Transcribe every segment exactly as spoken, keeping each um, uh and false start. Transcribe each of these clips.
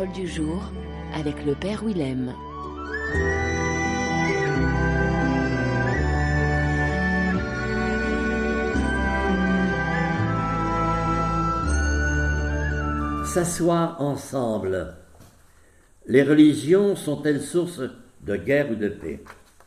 parole du jour avec le Père Willem. S'asseoir ensemble. Les religions sont-elles source de guerre ou de paix?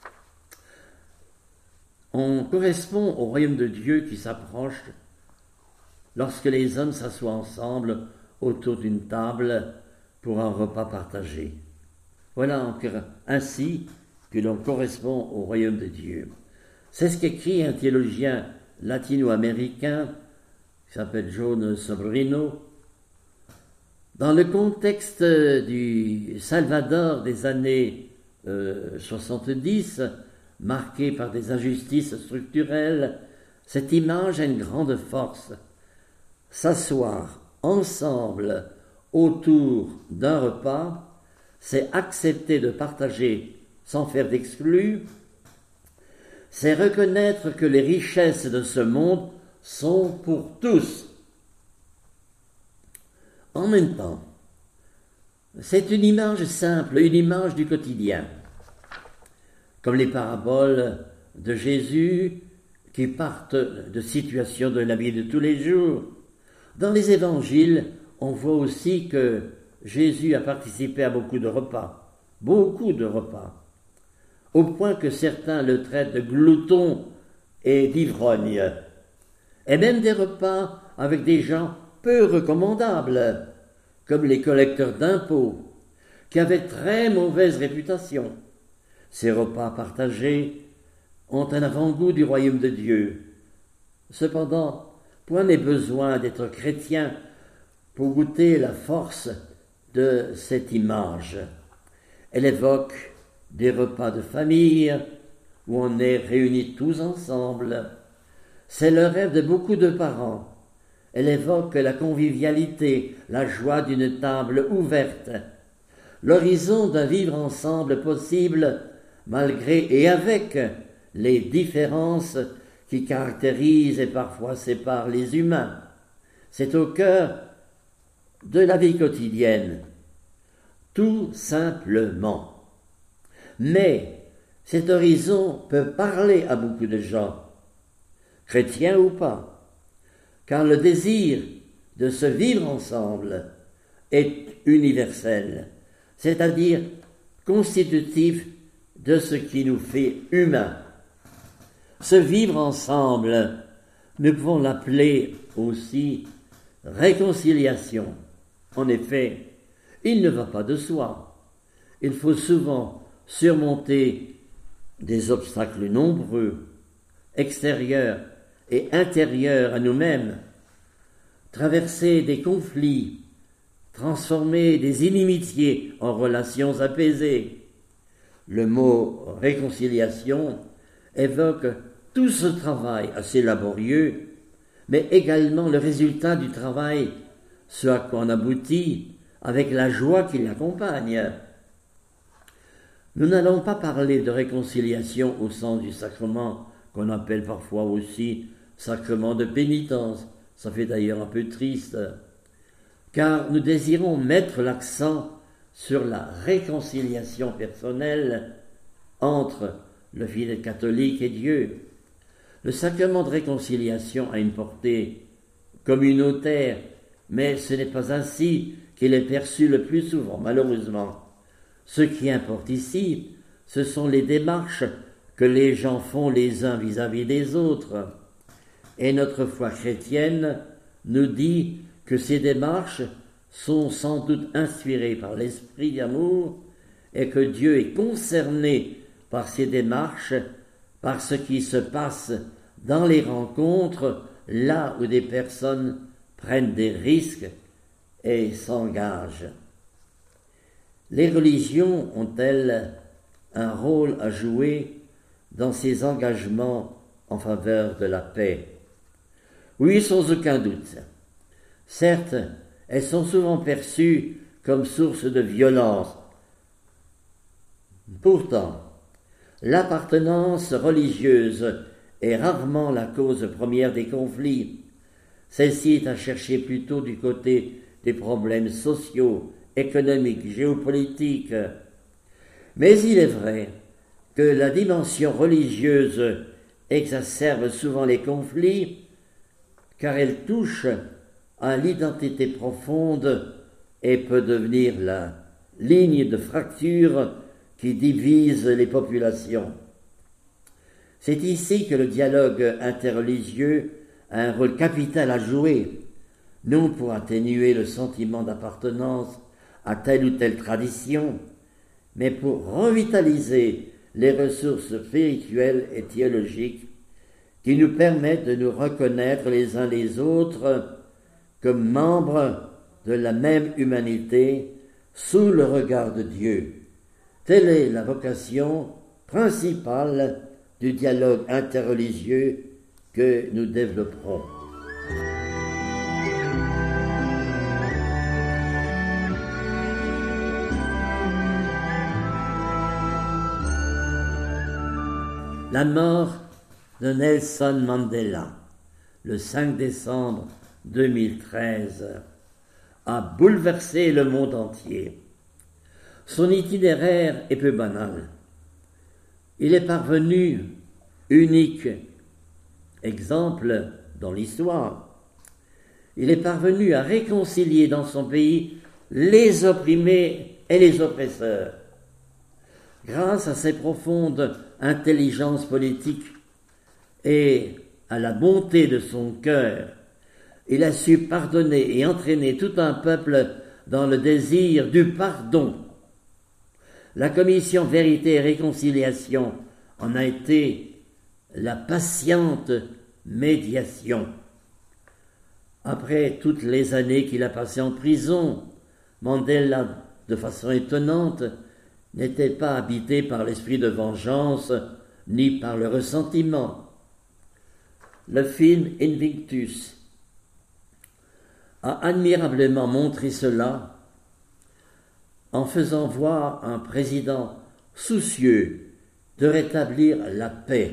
On correspond au royaume de Dieu qui s'approche lorsque les hommes s'assoient ensemble autour d'une table pour un repas partagé. Voilà encore ainsi que l'on correspond au royaume de Dieu. C'est ce qu'écrit un théologien latino-américain qui s'appelle John Sobrino. Dans le contexte du Salvador des années euh, soixante-dix, marqué par des injustices structurelles, cette image a une grande force. S'asseoir ensemble autour d'un repas, c'est accepter de partager sans faire d'exclus, c'est reconnaître que les richesses de ce monde sont pour tous. En même temps, c'est une image simple, une image du quotidien, comme les paraboles de Jésus qui partent de situations de la vie de tous les jours. Dans les évangiles, on voit aussi que Jésus a participé à beaucoup de repas, beaucoup de repas, au point que certains le traitent de glouton et d'ivrogne, et même des repas avec des gens peu recommandables, comme les collecteurs d'impôts, qui avaient très mauvaise réputation. Ces repas partagés ont un avant-goût du royaume de Dieu. Cependant, point n'est besoin d'être chrétien pour goûter la force de cette image. Elle évoque des repas de famille où on est réunis tous ensemble. C'est le rêve de beaucoup de parents. Elle évoque la convivialité, la joie d'une table ouverte, l'horizon d'un vivre ensemble possible malgré et avec les différences qui caractérisent et parfois séparent les humains. C'est au cœur de la vie quotidienne, tout simplement. Mais cet horizon peut parler à beaucoup de gens, chrétiens ou pas, car le désir de se vivre ensemble est universel, c'est-à-dire constitutif de ce qui nous fait humains. Se vivre ensemble, nous pouvons l'appeler aussi réconciliation. En effet, il ne va pas de soi. Il faut souvent surmonter des obstacles nombreux, extérieurs et intérieurs à nous-mêmes, traverser des conflits, transformer des inimitiés en relations apaisées. Le mot réconciliation évoque tout ce travail assez laborieux, mais également le résultat du travail, ce à quoi on aboutit avec la joie qui l'accompagne. Nous n'allons pas parler de réconciliation au sens du sacrement qu'on appelle parfois aussi sacrement de pénitence. Ça fait d'ailleurs un peu triste, car nous désirons mettre l'accent sur la réconciliation personnelle entre le fidèle catholique et Dieu. Le sacrement de réconciliation a une portée communautaire, mais ce n'est pas ainsi qu'il est perçu le plus souvent, malheureusement. Ce qui importe ici, ce sont les démarches que les gens font les uns vis-à-vis des autres. Et notre foi chrétienne nous dit que ces démarches sont sans doute inspirées par l'esprit d'amour et que Dieu est concerné par ces démarches, par ce qui se passe dans les rencontres, là où des personnes prennent des risques et s'engagent. Les religions ont-elles un rôle à jouer dans ces engagements en faveur de la paix? Oui, sans aucun doute. Certes, elles sont souvent perçues comme source de violence. Pourtant, l'appartenance religieuse est rarement la cause première des conflits. Celle-ci est à chercher plutôt du côté des problèmes sociaux économique, géopolitique. Mais il est vrai que la dimension religieuse exacerbe souvent les conflits, car elle touche à l'identité profonde et peut devenir la ligne de fracture qui divise les populations. C'est ici que le dialogue interreligieux a un rôle capital à jouer, non pour atténuer le sentiment d'appartenance à telle ou telle tradition, mais pour revitaliser les ressources spirituelles et théologiques qui nous permettent de nous reconnaître les uns les autres comme membres de la même humanité sous le regard de Dieu. Telle est la vocation principale du dialogue interreligieux que nous développerons. La mort de Nelson Mandela, le cinq décembre deux mille treize, a bouleversé le monde entier. Son itinéraire est peu banal. Il est parvenu, unique exemple dans l'histoire, il est parvenu à réconcilier dans son pays les opprimés et les oppresseurs. Grâce à ses profondes intelligence politique et à la bonté de son cœur, il a su pardonner et entraîner tout un peuple dans le désir du pardon. La commission Vérité et Réconciliation en a été la patiente médiation. Après toutes les années qu'il a passées en prison, Mandela, de façon étonnante, n'était pas habité par l'esprit de vengeance ni par le ressentiment. Le film Invictus a admirablement montré cela en faisant voir un président soucieux de rétablir la paix.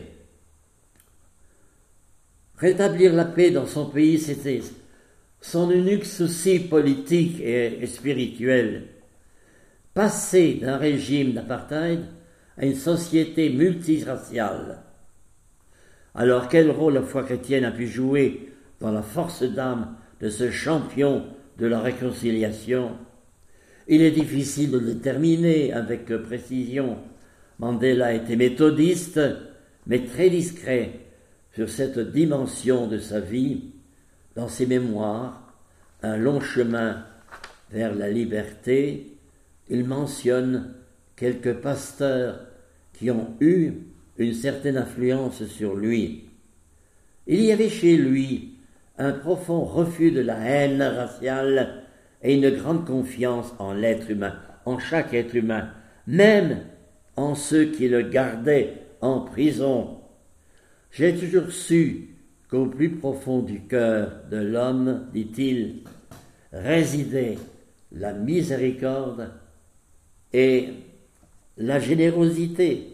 Rétablir la paix dans son pays, c'était son unique souci politique et, et spirituel. Passer d'un régime d'apartheid à une société multiraciale. Alors quel rôle la foi chrétienne a pu jouer dans la force d'âme de ce champion de la réconciliation? Il est difficile de le déterminer avec précision. Mandela était méthodiste, mais très discret sur cette dimension de sa vie. Dans ses mémoires, Un long chemin vers la liberté, il mentionne quelques pasteurs qui ont eu une certaine influence sur lui. Il y avait chez lui un profond refus de la haine raciale et une grande confiance en l'être humain, en chaque être humain, même en ceux qui le gardaient en prison. J'ai toujours su qu'au plus profond du cœur de l'homme, dit-il, résidait la miséricorde et la générosité.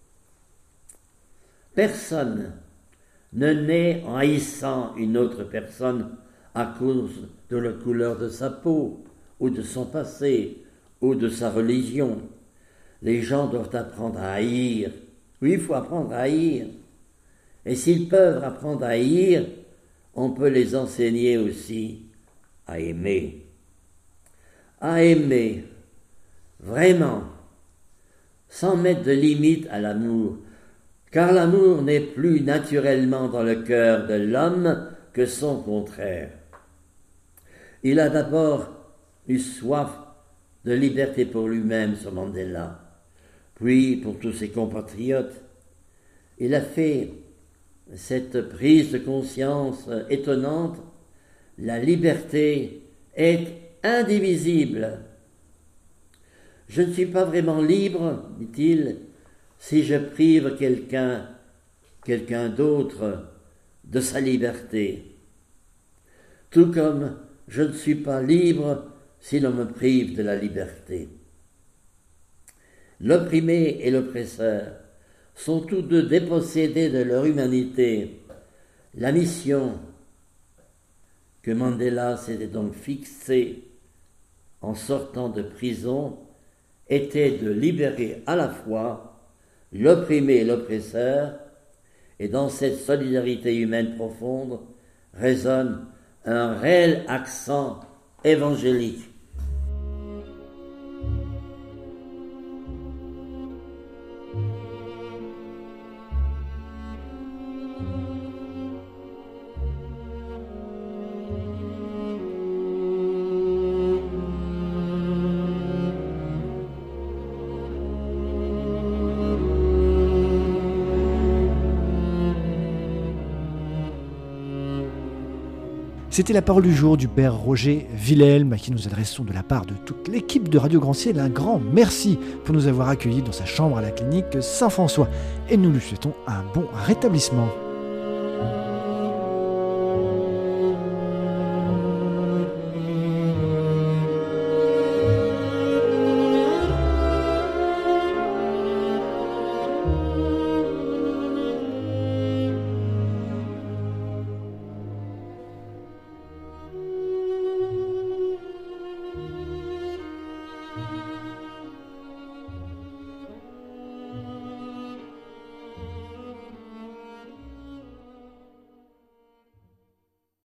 Personne ne naît en haïssant une autre personne à cause de la couleur de sa peau, ou de son passé, ou de sa religion. Les gens doivent apprendre à haïr. Oui, il faut apprendre à haïr. Et s'ils peuvent apprendre à haïr, on peut les enseigner aussi à aimer. À aimer, vraiment, sans mettre de limite à l'amour, car l'amour n'est plus naturellement dans le cœur de l'homme que son contraire. Il a d'abord eu soif de liberté pour lui-même, ce Mandela, puis pour tous ses compatriotes. Il a fait cette prise de conscience étonnante: la liberté est indivisible. Je ne suis pas vraiment libre, dit-il, si je prive quelqu'un, quelqu'un d'autre de sa liberté. Tout comme je ne suis pas libre si l'on me prive de la liberté. L'opprimé et l'oppresseur sont tous deux dépossédés de leur humanité. La mission que Mandela s'était donc fixée en sortant de prison, était de libérer à la fois l'opprimé et l'oppresseur, et dans cette solidarité humaine profonde résonne un réel accent évangélique. C'était la parole du jour du Père Roger Wilhelm, à qui nous adressons de la part de toute l'équipe de Radio Grand Ciel un grand merci pour nous avoir accueillis dans sa chambre à la clinique Saint-François. Et nous lui souhaitons un bon rétablissement.